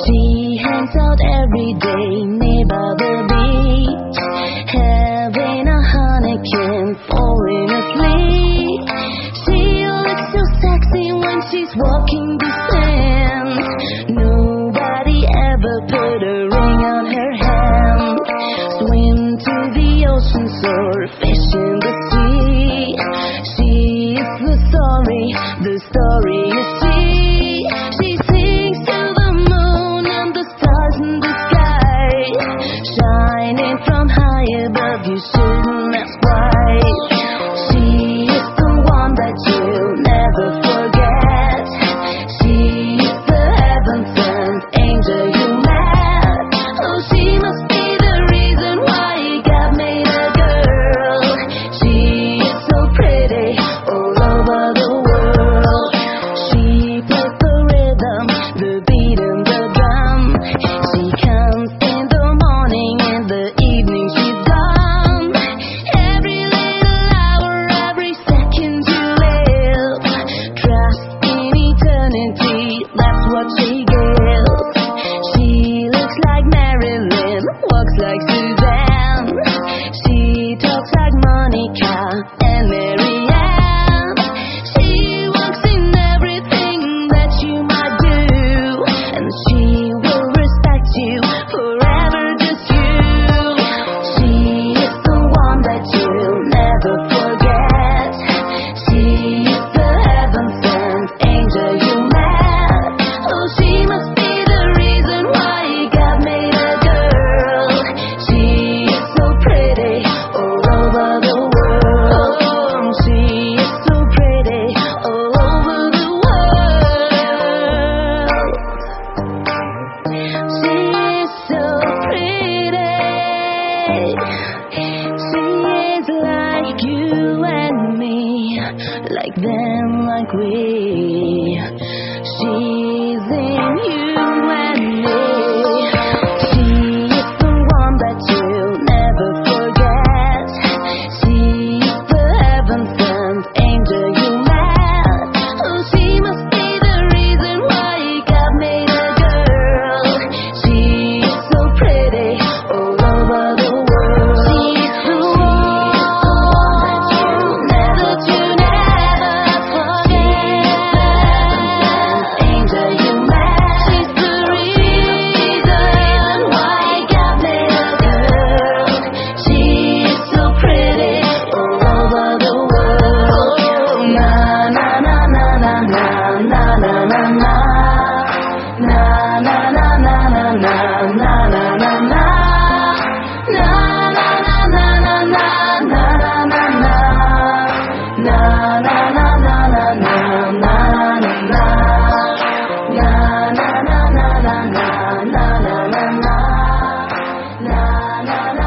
She hangs out every day near by the beach, having a honeycomb, falling asleep. She looks so sexy when she's walking the sand. Nobody ever put a ring on her hand. Swim to the ocean, surf, fish in the sea. She is the story is she. She sings to the moon and the stars in the sky, shining from high above, you shouldn't ask why. She is the one that you'll never forget. She is the heaven-sent angel you met. Oh, she must be the reason why God made a girl. She is so pretty all over the world. She plays the rhythm, the beat and the drum. She comes in the morning, in the evening she's gone. Every little hour, every second you live, trust in eternity, that's what she gives. She looks like Marilyn, walks like Suzanne. She talks like Monica and Marianne. She walks in everything that you might do, and she will respect you forever, just you. She is the one that you'll never forget. She is the heaven-sent angel you met. Oh, she must be the reason why God made a girl. She is so pretty all over the world. Oh, she is so pretty all over the world. She is so pretty. She is like you and me, like them, like we. She's in you and me. She is the one that you'll never forget. She is the heaven-sent angel you met. Oh, she must be the reason why God made a girl. She is so pretty all over the world. She is the one that you'll never forget. Angel you met. She's the reason why God made a girl. She is so pretty all over the world. Na na na na na na na na na na. Na na na na na na na na na na. Na na na na na na na na na na. Na na na na na na na na na. Na na na na na na na na na. Na na na.